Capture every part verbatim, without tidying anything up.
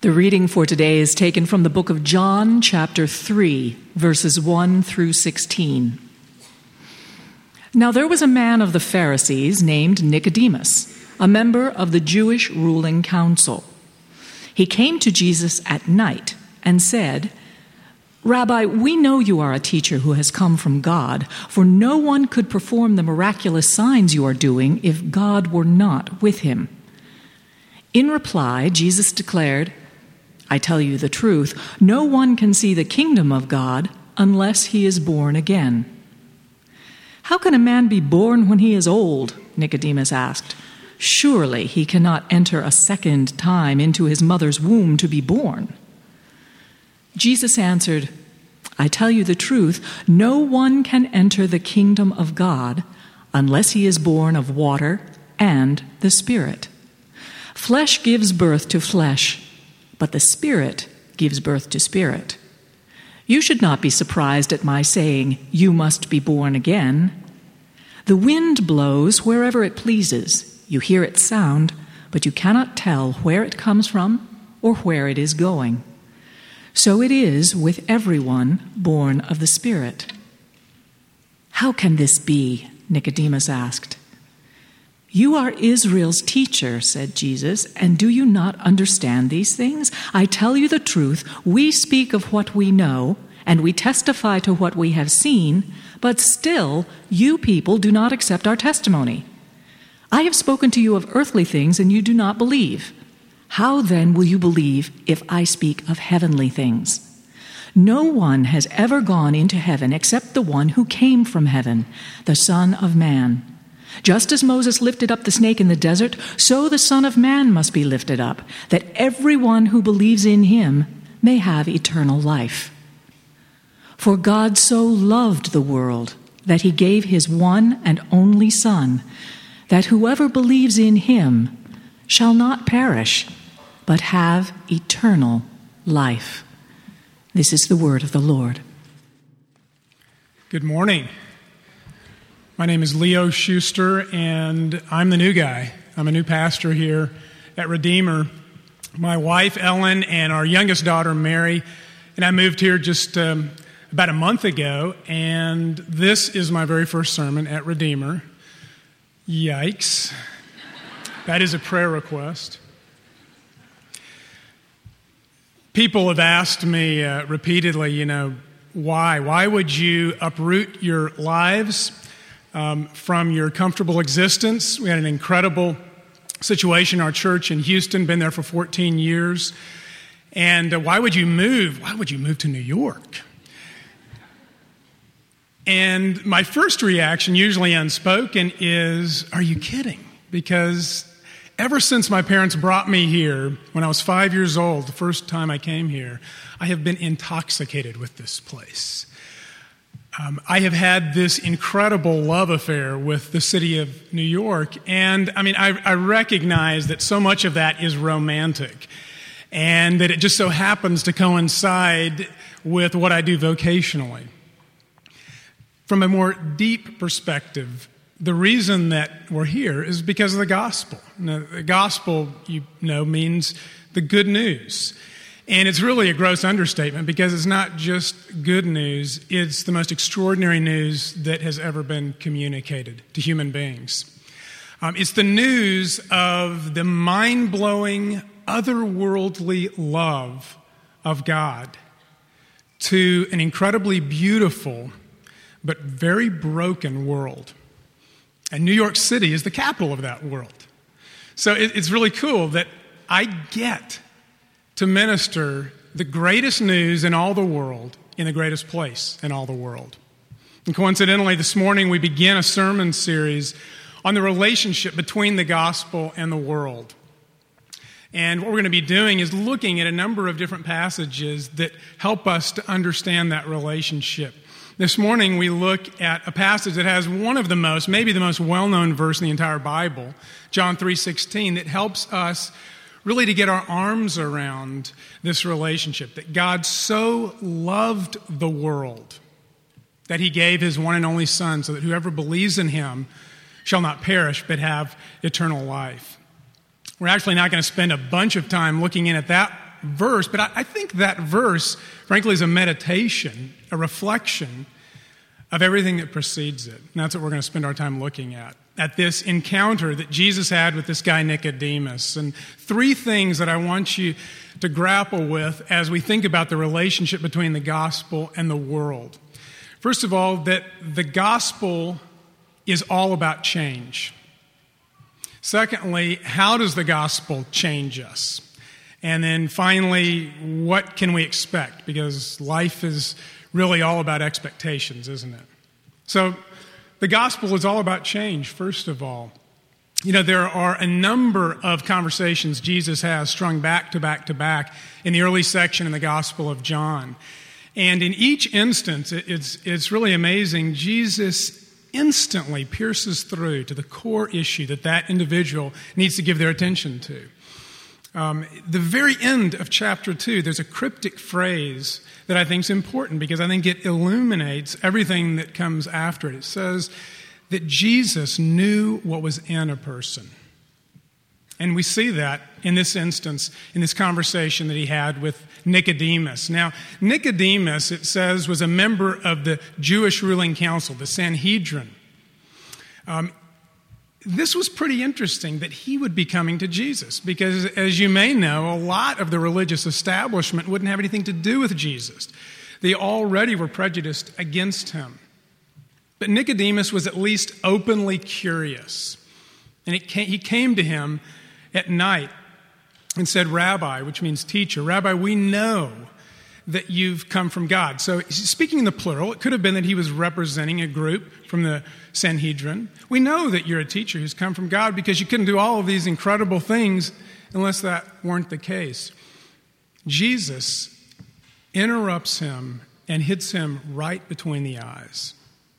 The reading for today is taken from the book of John, chapter three, verses one through sixteen. Now there was a man of the Pharisees named Nicodemus, a member of the Jewish ruling council. He came to Jesus at night and said, "Rabbi, we know you are a teacher who has come from God, for no one could perform the miraculous signs you are doing if God were not with him." In reply, Jesus declared, "I tell you the truth, no one can see the kingdom of God unless he is born again." "How can a man be born when he is old?" Nicodemus asked. "Surely he cannot enter a second time into his mother's womb to be born." Jesus answered, "I tell you the truth, no one can enter the kingdom of God unless he is born of water and the Spirit. Flesh gives birth to flesh, but the Spirit gives birth to spirit. You should not be surprised at my saying, 'You must be born again.' The wind blows wherever it pleases. You hear its sound, but you cannot tell where it comes from or where it is going. So it is with everyone born of the Spirit." "How can this be?" Nicodemus asked. "You are Israel's teacher," said Jesus, "and do you not understand these things? I tell you the truth, we speak of what we know, and we testify to what we have seen, but still you people do not accept our testimony. I have spoken to you of earthly things, and you do not believe. How then will you believe if I speak of heavenly things? No one has ever gone into heaven except the one who came from heaven, the Son of Man. Just as Moses lifted up the snake in the desert, so the Son of Man must be lifted up, that everyone who believes in him may have eternal life. For God so loved the world that he gave his one and only Son, that whoever believes in him shall not perish, but have eternal life." This is the word of the Lord. Good morning. My name is Leo Schuster, and I'm the new guy. I'm a new pastor here at Redeemer. My wife, Ellen, and our youngest daughter, Mary, and I moved here just um, about a month ago, and this is my very first sermon at Redeemer. Yikes. That is a prayer request. People have asked me uh, repeatedly, you know, why? Why would you uproot your lives Um, from your comfortable existence? We had an incredible situation in our church in Houston, been there for fourteen years. And uh, why would you move? Why would you move to New York? And my first reaction, usually unspoken, is, are you kidding? Because ever since my parents brought me here, when I was five years old, the first time I came here, I have been intoxicated with this place. Um, I have had this incredible love affair with the city of New York, and I mean, I, I recognize that so much of that is romantic, and that it just so happens to coincide with what I do vocationally. From a more deep perspective, the reason that we're here is because of the gospel. Now, the gospel, you know, means the good news. And it's really a gross understatement because it's not just good news, it's the most extraordinary news that has ever been communicated to human beings. Um, it's the news of the mind-blowing, otherworldly love of God to an incredibly beautiful but very broken world. And New York City is the capital of that world. So it, it's really cool that I get to minister the greatest news in all the world in the greatest place in all the world. And coincidentally, this morning we begin a sermon series on the relationship between the gospel and the world. And what we're going to be doing is looking at a number of different passages that help us to understand that relationship. This morning we look at a passage that has one of the most, maybe the most well-known verse in the entire Bible, John three sixteen, that helps us really to get our arms around this relationship, that God so loved the world that he gave his one and only Son so that whoever believes in him shall not perish but have eternal life. We're actually not going to spend a bunch of time looking in at that verse, but I, I think that verse, frankly, is a meditation, a reflection of everything that precedes it. And that's what we're going to spend our time looking at, at this encounter that Jesus had with this guy Nicodemus. And three things that I want you to grapple with as we think about the relationship between the gospel and the world. First of all, that the gospel is all about change. Secondly, how does the gospel change us? And then finally, what can we expect? Because life is really all about expectations, isn't it? So the gospel is all about change, first of all. You know, there are a number of conversations Jesus has strung back to back to back in the early section in the Gospel of John. And in each instance, it's, it's really amazing. Jesus instantly pierces through to the core issue that that individual needs to give their attention to. Um, the very end of chapter two, there's a cryptic phrase that I think is important because I think it illuminates everything that comes after it. It says that Jesus knew what was in a person. And we see that in this instance, in this conversation that he had with Nicodemus. Now, Nicodemus, it says, was a member of the Jewish ruling council, the Sanhedrin. Um, This was pretty interesting that he would be coming to Jesus because, as you may know, a lot of the religious establishment wouldn't have anything to do with Jesus. They already were prejudiced against him. But Nicodemus was at least openly curious. And it came, he came to him at night and said, "Rabbi," which means teacher, "Rabbi, we know that you've come from God." So speaking in the plural, it could have been that he was representing a group from the Sanhedrin. "We know that you're a teacher who's come from God because you couldn't do all of these incredible things unless that weren't the case." Jesus interrupts him and hits him right between the eyes.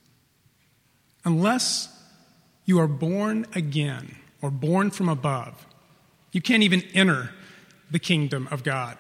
Unless you are born again or born from above, you can't even enter the kingdom of God.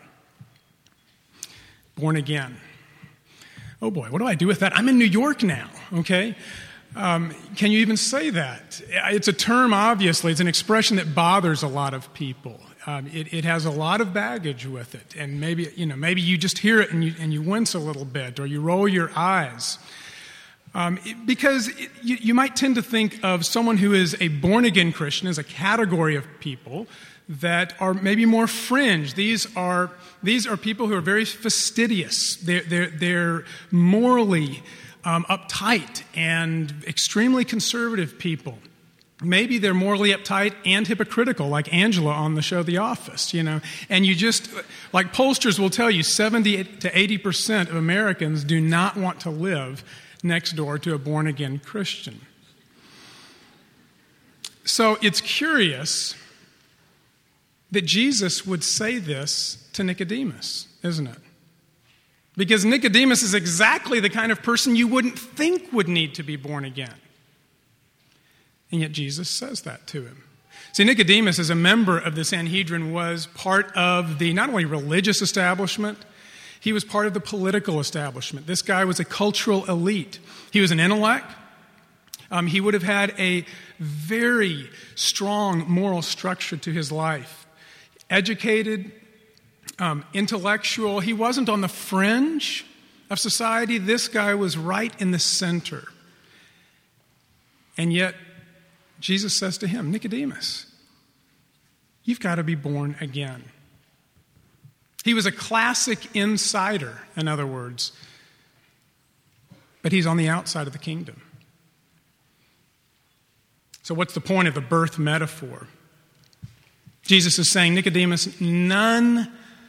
Born again. Oh boy, what do I do with that? I'm in New York now, okay? Um, can you even say that? It's a term, obviously. It's an expression that bothers a lot of people. Um, it, it has a lot of baggage with it. And maybe, you know, maybe you just hear it and you, and you wince a little bit or you roll your eyes. Um, it, because it, you, you might tend to think of someone who is a born-again Christian as a category of people that are maybe more fringe. These are these are people who are very fastidious. They're they're, they're morally um, uptight and extremely conservative people. Maybe they're morally uptight and hypocritical, like Angela on the show The Office. You know, and you just like pollsters will tell you, seventy to eighty percent of Americans do not want to live next door to a born-again Christian. So it's curious that Jesus would say this to Nicodemus, isn't it? Because Nicodemus is exactly the kind of person you wouldn't think would need to be born again. And yet Jesus says that to him. See, Nicodemus, as a member of the Sanhedrin, was part of the not only religious establishment, he was part of the political establishment. This guy was a cultural elite. He was an intellect. Um, he would have had a very strong moral structure to his life. Educated, um, intellectual. He wasn't on the fringe of society. This guy was right in the center. And yet, Jesus says to him, "Nicodemus, you've got to be born again." He was a classic insider, in other words, but he's on the outside of the kingdom. So what's the point of the birth metaphor? Jesus is saying, Nicodemus, none,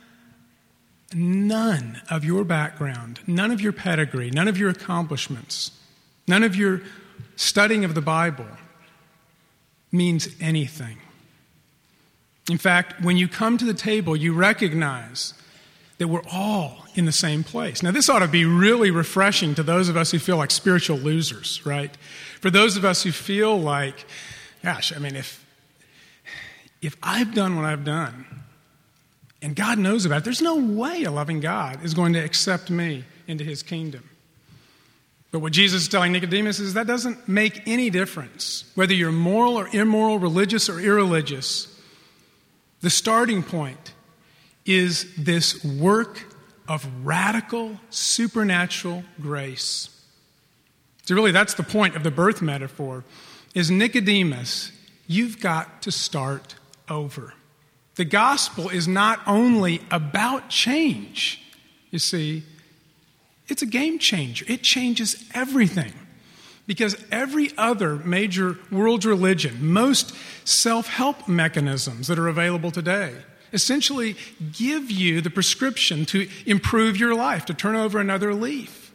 none of your background, none of your pedigree, none of your accomplishments, none of your studying of the Bible means anything. In fact, when you come to the table, you recognize that we're all in the same place. Now, this ought to be really refreshing to those of us who feel like spiritual losers, right? For those of us who feel like, gosh, I mean, if if I've done what I've done, and God knows about it, there's no way a loving God is going to accept me into his kingdom. But what Jesus is telling Nicodemus is that doesn't make any difference. Whether you're moral or immoral, religious or irreligious, the starting point is this work of radical supernatural grace. So really, that's the point of the birth metaphor, is Nicodemus, you've got to start over. The gospel is not only about change, you see, it's a game changer. It changes everything. Because every other major world religion, most self-help mechanisms that are available today, essentially give you the prescription to improve your life, to turn over another leaf.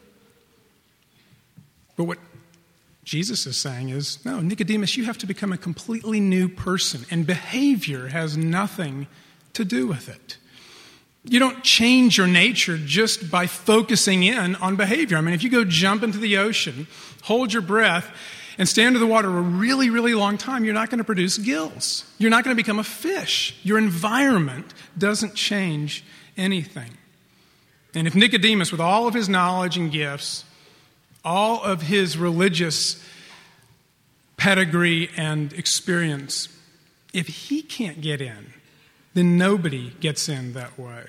But what Jesus is saying is, no, Nicodemus, you have to become a completely new person, and behavior has nothing to do with it. You don't change your nature just by focusing in on behavior. I mean, if you go jump into the ocean, hold your breath, and stay under the water a really, really long time, you're not going to produce gills. You're not going to become a fish. Your environment doesn't change anything. And if Nicodemus, with all of his knowledge and gifts, all of his religious pedigree and experience, if he can't get in, then nobody gets in that way.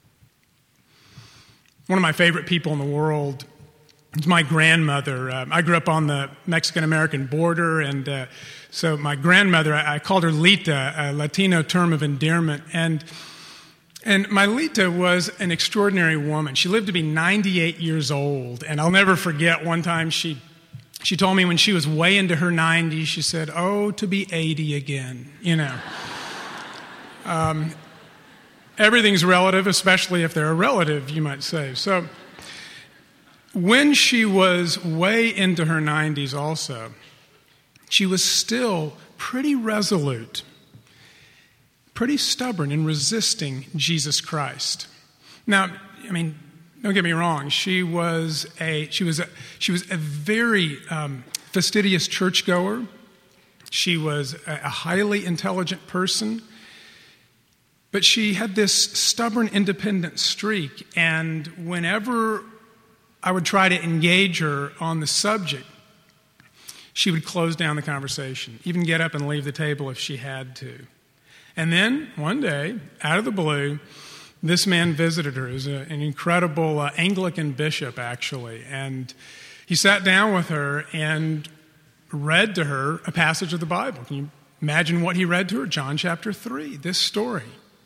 One of my favorite people in the world is my grandmother. Uh, I grew up on the Mexican-American border, and uh, so my grandmother, I, I called her Lita, a Latino term of endearment. And, and my Lita was an extraordinary woman. She lived to be ninety-eight years old, and I'll never forget one time she, she told me when she was way into her nineties, she said, "Oh, to be eighty again," you know. Um, everything's relative, especially if they're a relative, you might say. So when she was way into her nineties also, she was still pretty resolute, pretty stubborn in resisting Jesus Christ. Now, I mean, don't get me wrong, she was a she was a, she was a very um, fastidious churchgoer. She was a, a highly intelligent person. But she had this stubborn, independent streak, and whenever I would try to engage her on the subject, she would close down the conversation, even get up and leave the table if she had to. And then, one day, out of the blue, this man visited her. He was a, an incredible uh, Anglican bishop, actually, and he sat down with her and read to her a passage of the Bible. Can you imagine what he read to her? John chapter three, this story.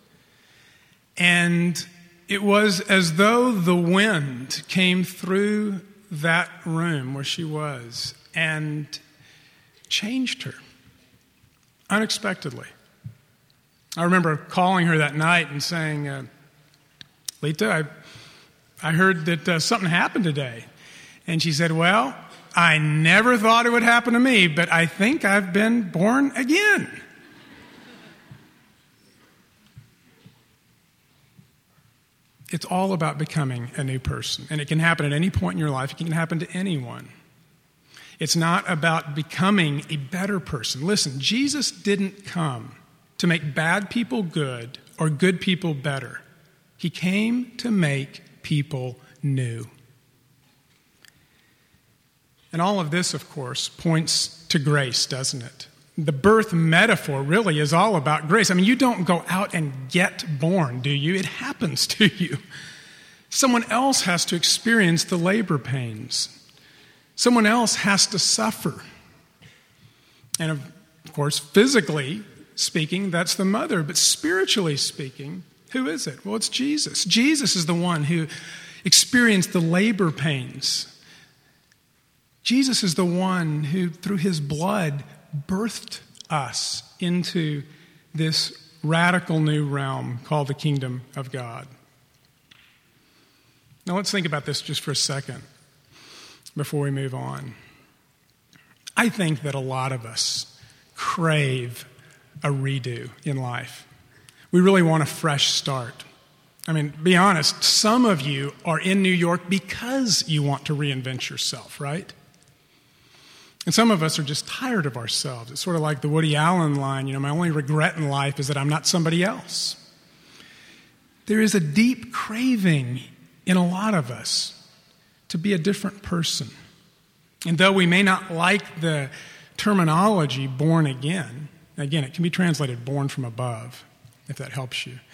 And it was as though the wind came through that room where she was and changed her unexpectedly. I remember calling her that night and saying, uh, Lita, I, I heard that uh, something happened today. And she said, well, I never thought it would happen to me, but I think I've been born again. It's all about becoming a new person. And it can happen at any point in your life. It can happen to anyone. It's not about becoming a better person. Listen, Jesus didn't come to make bad people good or good people better. He came to make people new. And all of this, of course, points to grace, doesn't it? The birth metaphor really is all about grace. I mean, you don't go out and get born, do you? It happens to you. Someone else has to experience the labor pains. Someone else has to suffer. And of course, physically speaking, that's the mother. But spiritually speaking, who is it? Well, it's Jesus. Jesus is the one who experienced the labor pains. Jesus is the one who, through his blood, birthed us into this radical new realm called the kingdom of God. Now let's think about this just for a second before we move on. I think that a lot of us crave a redo in life. We really want a fresh start. I mean, be honest, some of you are in New York because you want to reinvent yourself, right? And some of us are just tired of ourselves. It's sort of like the Woody Allen line, you know, my only regret in life is that I'm not somebody else. There is a deep craving in a lot of us to be a different person. And though we may not like the terminology born again, again, it can be translated born from above, if that helps you.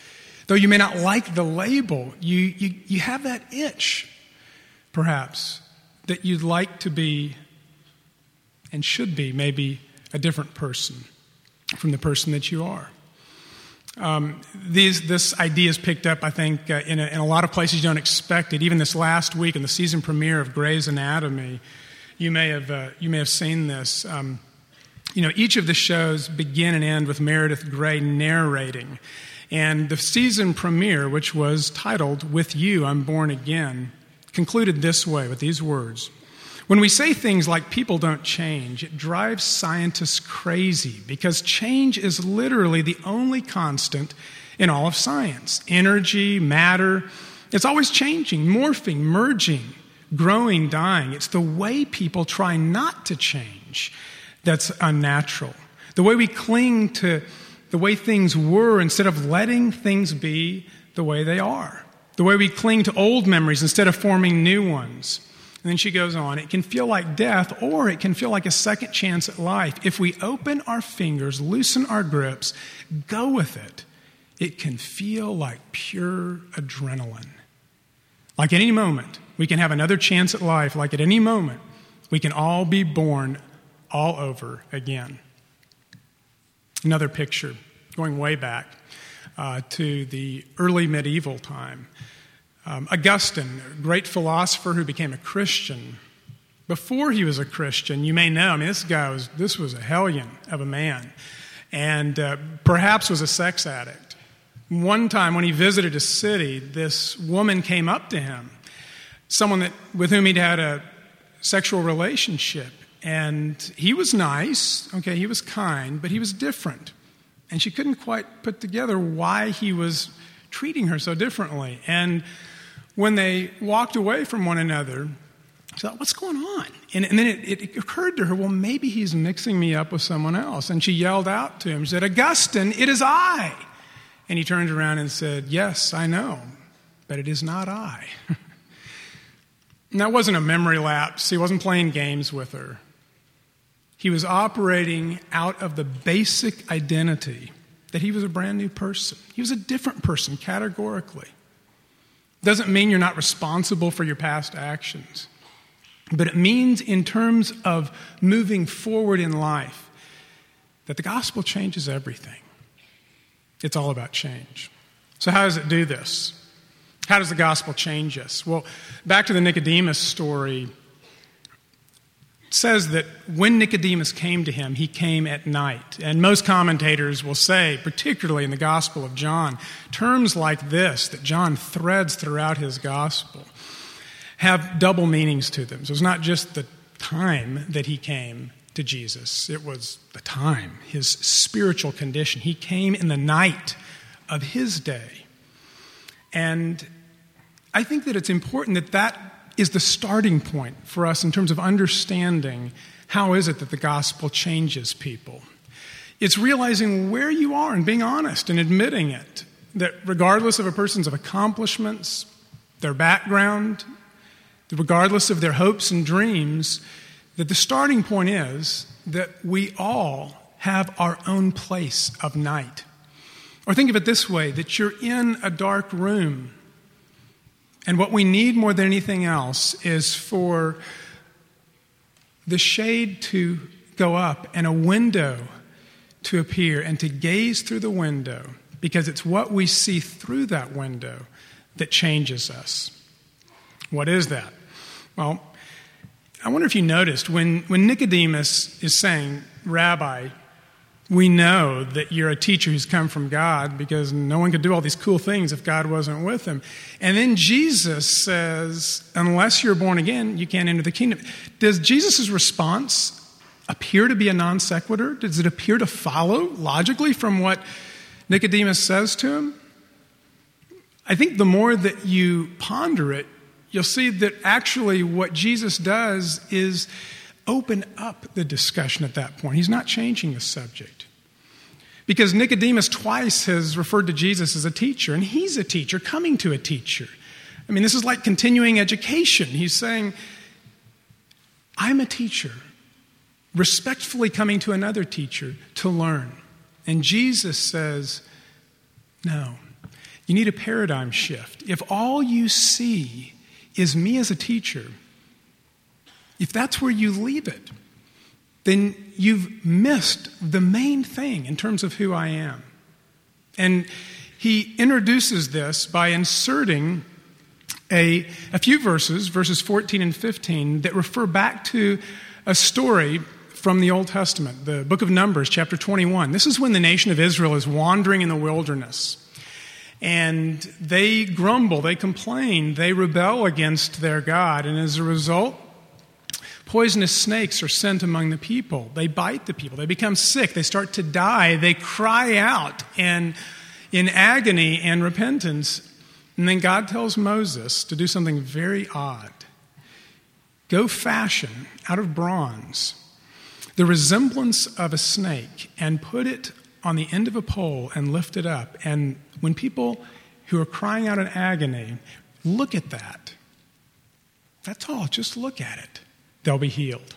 Though you may not like the label, you, you, you have that itch, perhaps, that you'd like to be and should be maybe a different person from the person that you are. Um, these, this idea is picked up, I think, uh, in, a, in a lot of places you don't expect it. Even this last week in the season premiere of Grey's Anatomy, you may have uh, you may have seen this. Um, you know, each of the shows begin and end with Meredith Grey narrating. And the season premiere, which was titled, "With You, I'm Born Again," concluded this way with these words. When we say things like people don't change, it drives scientists crazy because change is literally the only constant in all of science. Energy, matter, it's always changing, morphing, merging, growing, dying. It's the way people try not to change that's unnatural. The way we cling to the way things were instead of letting things be the way they are. The way we cling to old memories instead of forming new ones. And then she goes on, it can feel like death or it can feel like a second chance at life. If we open our fingers, loosen our grips, go with it, it can feel like pure adrenaline. Like at any moment, we can have another chance at life. Like at any moment, we can all be born all over again. Another picture, going way back uh, to the early medieval time. Um, Augustine, a great philosopher who became a Christian. Before he was a Christian, you may know, I mean, this guy was, this was a hellion of a man, and uh, perhaps was a sex addict. One time when he visited a city, this woman came up to him, someone that with whom he'd had a sexual relationship, and he was nice, okay, he was kind, but he was different. And she couldn't quite put together why he was treating her so differently. And when they walked away from one another, she thought, what's going on? And, and then it, it occurred to her, well, maybe he's mixing me up with someone else. And she yelled out to him, she said, Augustine, it is I. And he turned around and said, yes, I know, but it is not I. And that wasn't a memory lapse. He wasn't playing games with her. He was operating out of the basic identity that he was a brand new person. He was a different person, categorically. Doesn't mean you're not responsible for your past actions. But it means in terms of moving forward in life that the gospel changes everything. It's all about change. So how does it do this? How does the gospel change us? Well, back to the Nicodemus story. It says that when Nicodemus came to him, he came at night. And most commentators will say, particularly in the Gospel of John, terms like this that John threads throughout his gospel have double meanings to them. So it's not just the time that he came to Jesus. It was the time, his spiritual condition. He came in the night of his day. And I think that it's important that that is the starting point for us in terms of understanding how is it that the gospel changes people. It's realizing where you are and being honest and admitting it, that regardless of a person's accomplishments, their background, regardless of their hopes and dreams, that the starting point is that we all have our own place of night. Or think of it this way, that you're in a dark room. And what we need more than anything else is for the shade to go up and a window to appear and to gaze through the window, because it's what we see through that window that changes us. What is that? Well, I wonder if you noticed when, when Nicodemus is saying, Rabbi, we know that you're a teacher who's come from God because no one could do all these cool things if God wasn't with him. And then Jesus says, unless you're born again, you can't enter the kingdom. Does Jesus' response appear to be a non sequitur? Does it appear to follow logically from what Nicodemus says to him? I think the more that you ponder it, you'll see that actually what Jesus does is open up the discussion at that point. He's not changing the subject. Because Nicodemus twice has referred to Jesus as a teacher, and he's a teacher coming to a teacher. I mean, this is like continuing education. He's saying, I'm a teacher, respectfully coming to another teacher to learn. And Jesus says, no, You need a paradigm shift. If all you see is me as a teacher, if that's where you leave it, then you've missed the main thing in terms of who I am. And he introduces this by inserting a, a few verses, verses fourteen and fifteen, that refer back to a story from the Old Testament, the book of Numbers, chapter twenty-one. This is when the nation of Israel is wandering in the wilderness. And they grumble, they complain, they rebel against their God. And as a result, poisonous snakes are sent among the people. They bite the people. They become sick. They start to die. They cry out in, in agony and repentance. And then God tells Moses to do something very odd. Go fashion out of bronze the resemblance of a snake and put it on the end of a pole and lift it up. And when people who are crying out in agony look at that, that's all. Just look at it. They'll be healed.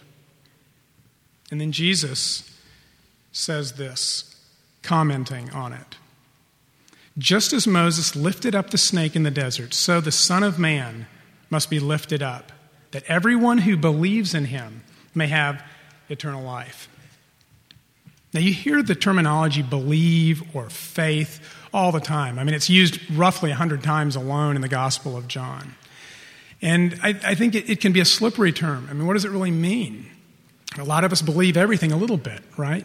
And then Jesus says this, commenting on it. Just as Moses lifted up the snake in the desert, so the Son of Man must be lifted up, that everyone who believes in him may have eternal life. Now, you hear the terminology believe or faith all the time. I mean, it's used roughly one hundred times alone in the Gospel of John. And I, I think it, it can be a slippery term. I mean, what does it really mean? A lot of us believe everything a little bit, right?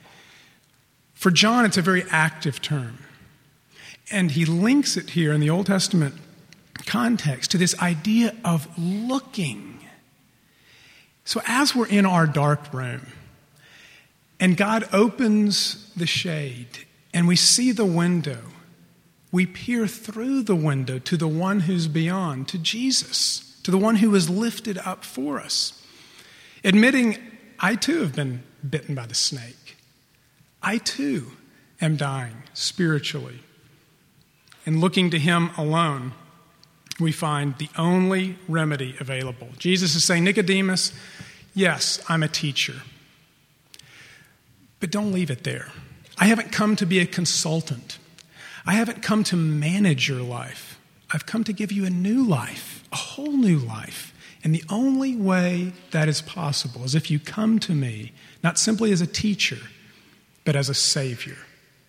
For John, it's a very active term. And he links it here in the Old Testament context to this idea of looking. So as we're in our dark room, and God opens the shade, and we see the window, we peer through the window to the one who's beyond, to Jesus, to the one who was lifted up for us. Admitting, I too have been bitten by the snake. I too am dying spiritually. And looking to him alone, we find the only remedy available. Jesus is saying, Nicodemus, yes, I'm a teacher. But don't leave it there. I haven't come to be a consultant. I haven't come to manage your life. I've come to give you a new life, a whole new life. And the only way that is possible is if you come to me, not simply as a teacher, but as a Savior.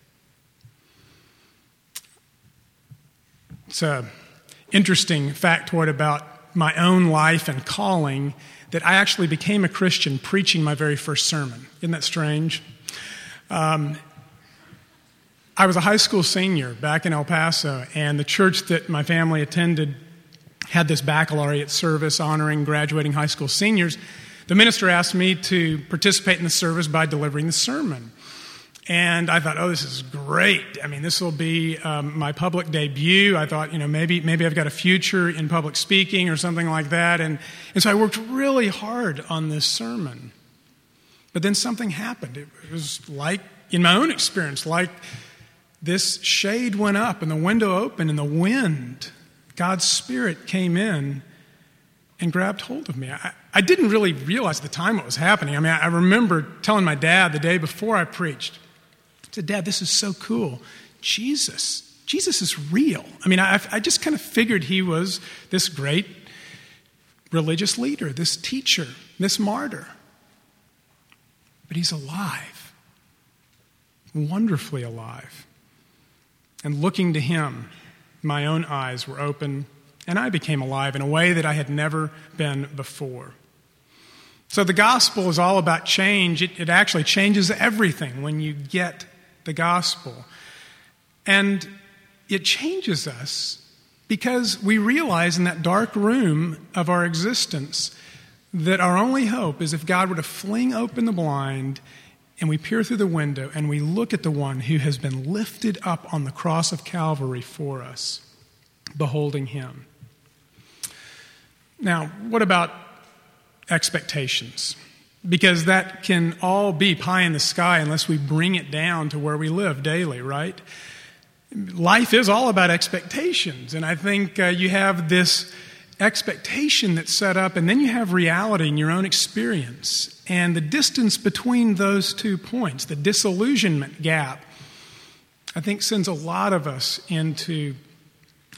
It's an interesting factoid about my own life and calling that I actually became a Christian preaching my very first sermon. Isn't that strange? Um, I was a high school senior back in El Paso, and the church that my family attended had this baccalaureate service honoring graduating high school seniors. The minister asked me to participate in the service by delivering the sermon. And I thought, oh, this is great. I mean, this will be um, my public debut. I thought, you know, maybe maybe I've got a future in public speaking or something like that. And, and so I worked really hard on this sermon. But then something happened. It was like, in my own experience, like this shade went up and the window opened and the wind, God's Spirit came in and grabbed hold of me. I, I didn't really realize at the time what was happening. I mean, I, I remember telling my dad the day before I preached, I said, Dad, this is so cool. Jesus, Jesus is real. I mean, I, I just kind of figured he was this great religious leader, this teacher, this martyr. But he's alive, wonderfully alive. And looking to him, my own eyes were open, and I became alive in a way that I had never been before. So the gospel is all about change. It, it actually changes everything when you get the gospel. And it changes us because we realize in that dark room of our existence that our only hope is if God were to fling open the blind and we peer through the window and we look at the one who has been lifted up on the cross of Calvary for us, beholding him. Now, what about expectations? Because that can all be pie in the sky unless we bring it down to where we live daily, right? Life is all about expectations, and I think uh, you have this expectation that's set up, and then you have reality in your own experience. And the distance between those two points, the disillusionment gap, I think sends a lot of us into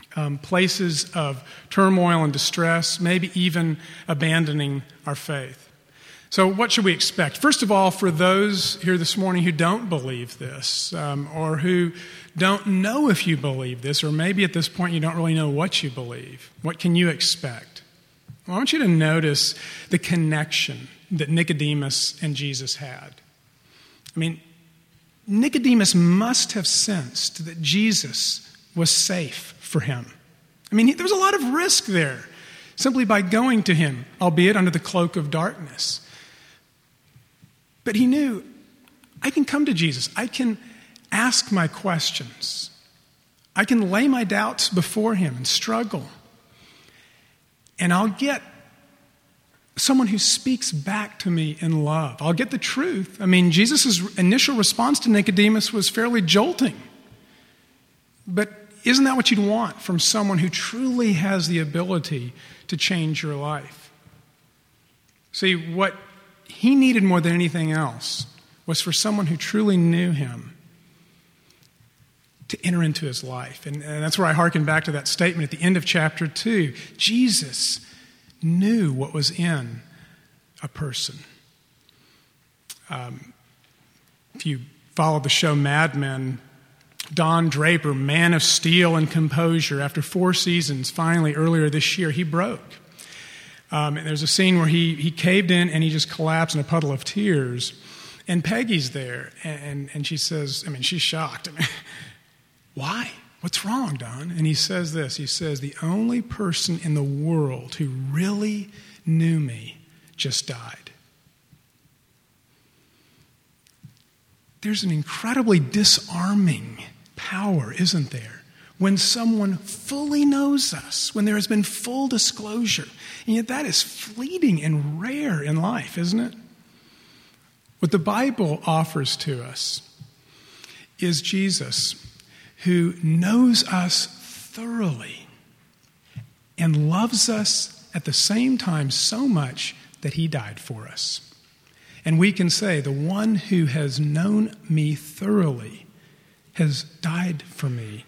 um, places of turmoil and distress, maybe even abandoning our faith. So what should we expect? First of all, for those here this morning who don't believe this, um, or who don't know if you believe this, or maybe at this point you don't really know what you believe, what can you expect? Well, I want you to notice the connection that Nicodemus and Jesus had. I mean, Nicodemus must have sensed that Jesus was safe for him. I mean, there was a lot of risk there simply by going to him, albeit under the cloak of darkness. But he knew, I can come to Jesus. I can ask my questions. I can lay my doubts before him and struggle. And I'll get someone who speaks back to me in love. I'll get the truth. I mean, Jesus' initial response to Nicodemus was fairly jolting. But isn't that what you'd want from someone who truly has the ability to change your life? See, what he needed more than anything else was for someone who truly knew him to enter into his life. And, and that's where I hearken back to that statement at the end of chapter two. Jesus knew what was in a person. Um, if you follow the show Mad Men, Don Draper, man of steel and composure, after four seasons, finally earlier this year, he broke. Um, and there's a scene where he he caved in and he just collapsed in a puddle of tears. And Peggy's there, and, and, and she says, I mean, she's shocked. I mean, why? What's wrong, Don? And he says this, he says, the only person in the world who really knew me just died. There's an incredibly disarming power, isn't there, when someone fully knows us, when there has been full disclosure. And yet that is fleeting and rare in life, isn't it? What the Bible offers to us is Jesus, who knows us thoroughly and loves us at the same time so much that he died for us. And we can say, the one who has known me thoroughly has died for me,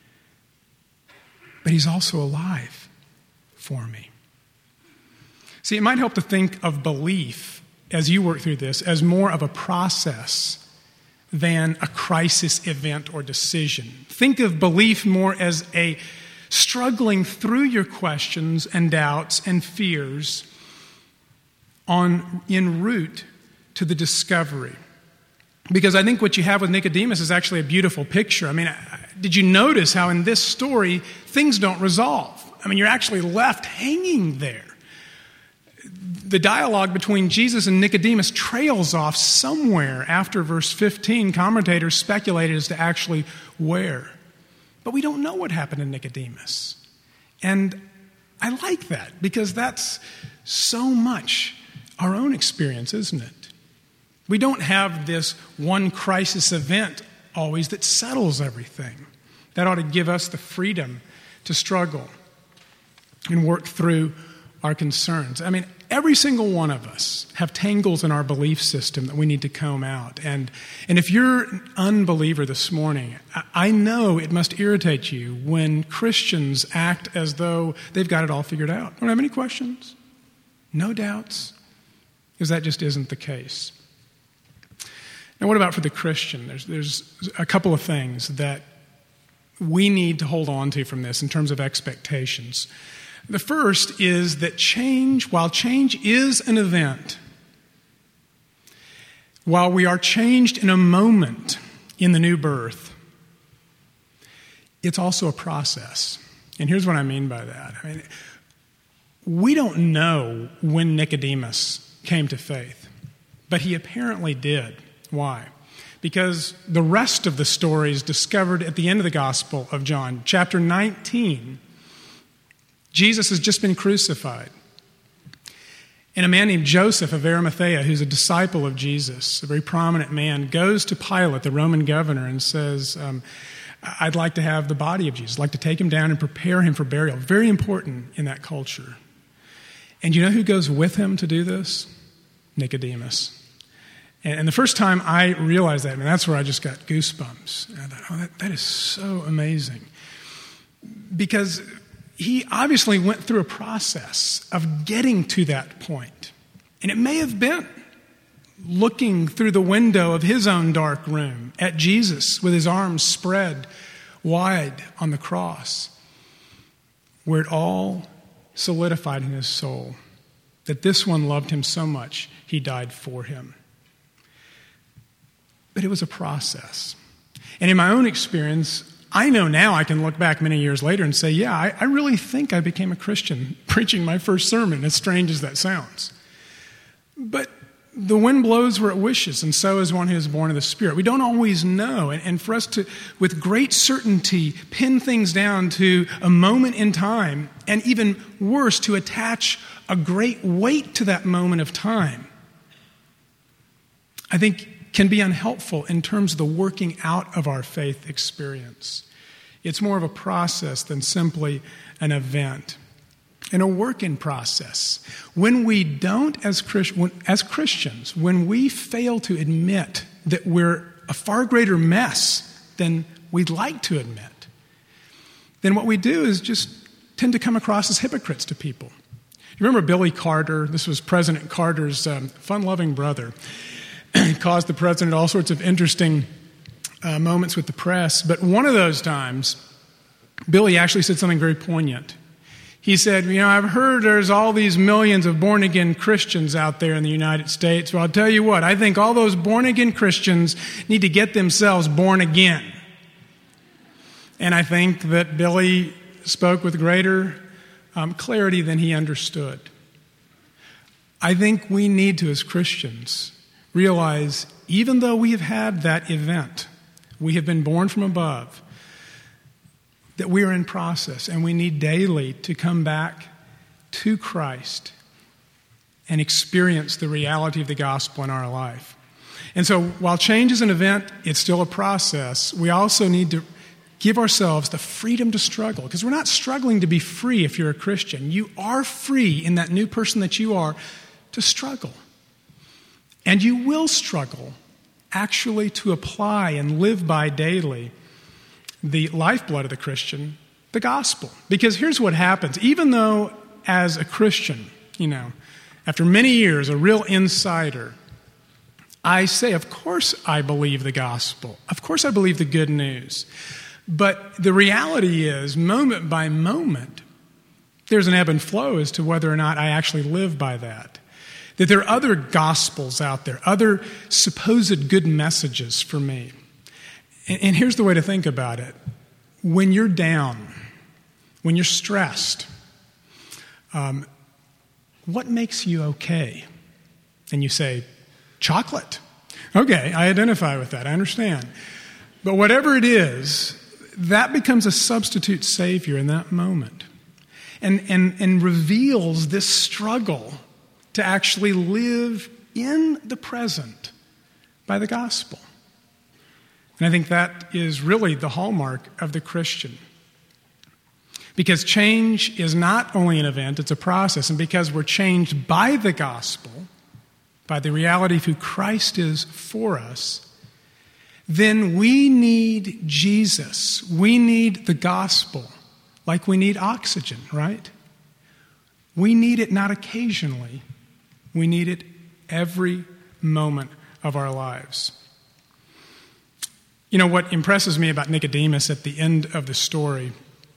but he's also alive for me. See, it might help to think of belief as you work through this as more of a process than a crisis event or decision. Think of belief more as a struggling through your questions and doubts and fears on en route to the discovery. Because I think what you have with Nicodemus is actually a beautiful picture. I mean, did you notice how in this story things don't resolve? I mean, you're actually left hanging there. The dialogue between Jesus and Nicodemus trails off somewhere after verse fifteen. Commentators speculated as to actually where. But we don't know what happened to Nicodemus. And I like that because that's so much our own experience, isn't it? We don't have this one crisis event always that settles everything. That ought to give us the freedom to struggle and work through our concerns. I mean, every single one of us have tangles in our belief system that we need to comb out. And, and if you're an unbeliever this morning, I, I know it must irritate you when Christians act as though they've got it all figured out. Don't have any questions, no doubts, because that just isn't the case. Now, what about for the Christian? There's, there's a couple of things that we need to hold on to from this in terms of expectations. The first is that change, while change is an event, while we are changed in a moment in the new birth, it's also a process. And here's what I mean by that. I mean, we don't know when Nicodemus came to faith, but he apparently did. Why? Because the rest of the story is discovered at the end of the Gospel of John, chapter nineteen. Jesus has just been crucified. And a man named Joseph of Arimathea, who's a disciple of Jesus, a very prominent man, goes to Pilate, the Roman governor, and says, um, I'd like to have the body of Jesus. I'd like to take him down and prepare him for burial. Very important in that culture. And you know who goes with him to do this? Nicodemus. And the first time I realized that, I mean, that's where I just got goosebumps. And I thought, oh, that, that is so amazing. because he obviously went through a process of getting to that point. And it may have been looking through the window of his own dark room at Jesus with his arms spread wide on the cross, where it all solidified in his soul that this one loved him so much he died for him. But it was a process. And in my own experience, I know now I can look back many years later and say, yeah, I, I really think I became a Christian preaching my first sermon, as strange as that sounds. But the wind blows where it wishes, and so is one who is born of the Spirit. We don't always know. And, and for us to, with great certainty, pin things down to a moment in time, and even worse, to attach a great weight to that moment of time, I think can be unhelpful in terms of the working out of our faith experience. It's more of a process than simply an event. And a work-in process. When we don't, as, Christ, when, as Christians, when we fail to admit that we're a far greater mess than we'd like to admit, then what we do is just tend to come across as hypocrites to people. You remember Billy Carter? This was President Carter's um, fun-loving brother. Caused the president all sorts of interesting uh, moments with the press. But one of those times, Billy actually said something very poignant. He said, you know, I've heard there's all these millions of born-again Christians out there in the United States. Well, I'll tell you what, I think all those born-again Christians need to get themselves born again. And I think that Billy spoke with greater um, clarity than he understood. I think we need to, as Christians, realize, even though we have had that event, we have been born from above, that we are in process, and we need daily to come back to Christ and experience the reality of the gospel in our life. And so while change is an event, it's still a process. We also need to give ourselves the freedom to struggle, because we're not struggling to be free if you're a Christian. You are free in that new person that you are to struggle. And you will struggle actually to apply and live by daily the lifeblood of the Christian, the gospel. Because here's what happens. Even though as a Christian, you know, after many years, a real insider, I say, of course I believe the gospel. Of course I believe the good news. But the reality is, moment by moment, there's an ebb and flow as to whether or not I actually live by that. That there are other gospels out there, other supposed good messages for me. And, and here's the way to think about it. When you're down, when you're stressed, um, what makes you okay? And you say, chocolate. Okay, I identify with that. I understand. But whatever it is, that becomes a substitute savior in that moment. And, and, and reveals this struggle to actually live in the present by the gospel. And I think that is really the hallmark of the Christian. Because change is not only an event, it's a process. And because we're changed by the gospel, by the reality of who Christ is for us, then we need Jesus. We need the gospel like we need oxygen, right? We need it not occasionally. We need it every moment of our lives. You know, what impresses me about Nicodemus at the end of the story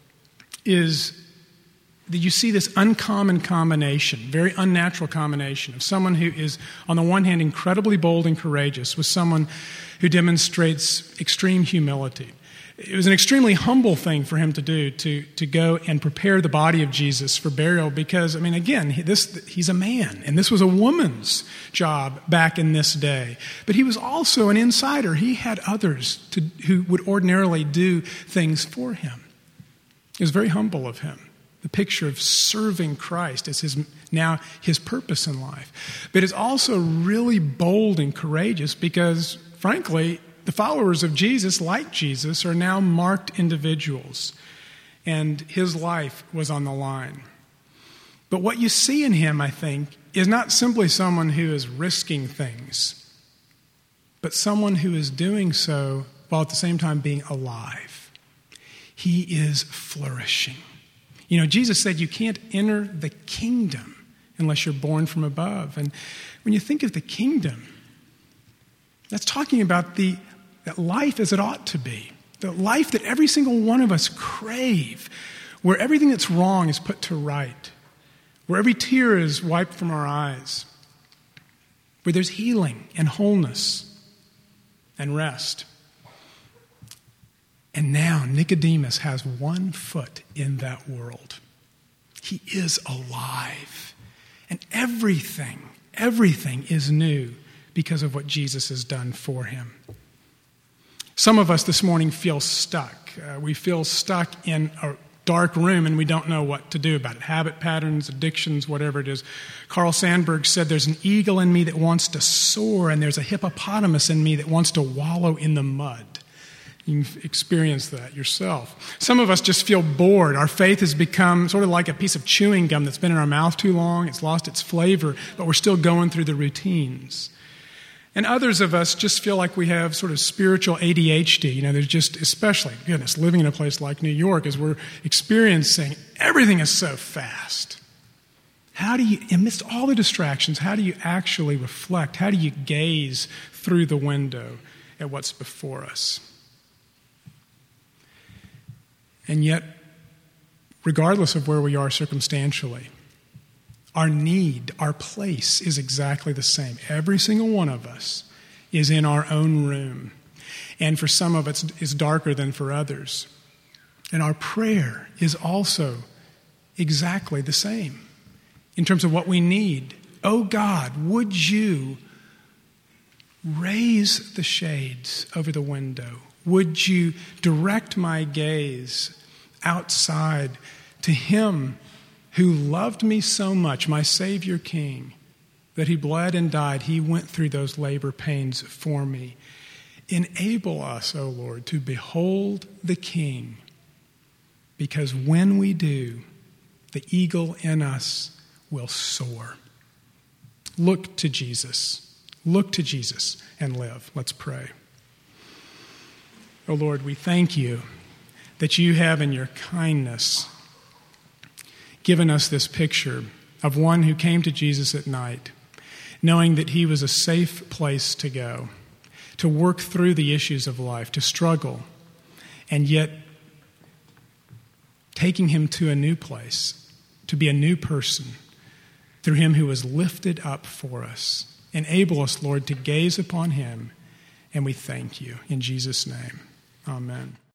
is that you see this uncommon combination, very unnatural combination of someone who is, on the one hand, incredibly bold and courageous with someone who demonstrates extreme humility. It was an extremely humble thing for him to do, to, to go and prepare the body of Jesus for burial because, I mean, again, he, this, he's a man, and this was a woman's job back in this day. But he was also an insider. He had others to, who would ordinarily do things for him. It was very humble of him. The picture of serving Christ as his now his purpose in life. But it's also really bold and courageous because, frankly, the followers of Jesus, like Jesus, are now marked individuals, and his life was on the line. But what you see in him, I think, is not simply someone who is risking things, but someone who is doing so while at the same time being alive. He is flourishing. You know, Jesus said you can't enter the kingdom unless you're born from above. And when you think of the kingdom, that's talking about the that life as it ought to be, the life that every single one of us crave, where everything that's wrong is put to right, where every tear is wiped from our eyes, where there's healing and wholeness and rest. And now Nicodemus has one foot in that world. He is alive. And everything, everything is new because of what Jesus has done for him. Some of us this morning feel stuck. Uh, we feel stuck in a dark room and we don't know what to do about it. Habit patterns, addictions, whatever it is. Carl Sandburg said, there's an eagle in me that wants to soar and there's a hippopotamus in me that wants to wallow in the mud. You've experienced that yourself. Some of us just feel bored. Our faith has become sort of like a piece of chewing gum that's been in our mouth too long. It's lost its flavor, but we're still going through the routines. And others of us just feel like we have sort of spiritual A D H D. You know, there's just, especially, goodness, living in a place like New York, as we're experiencing, everything is so fast. How do you, amidst all the distractions, how do you actually reflect? How do you gaze through the window at what's before us? And yet, regardless of where we are circumstantially, our need, our place is exactly the same. Every single one of us is in our own room. And for some of us, it's darker than for others. And our prayer is also exactly the same in terms of what we need. Oh God, would you raise the shades over the window? Would you direct my gaze outside to him who loved me so much, my Savior King, that he bled and died. He went through those labor pains for me. Enable us, O Lord, to behold the King, because when we do, the eagle in us will soar. Look to Jesus. Look to Jesus and live. Let's pray. Oh Lord, we thank you that you have in your kindness given us this picture of one who came to Jesus at night, knowing that he was a safe place to go, to work through the issues of life, to struggle, and yet taking him to a new place, to be a new person, through him who was lifted up for us. Enable us, Lord, to gaze upon him, and we thank you. In Jesus' name, amen.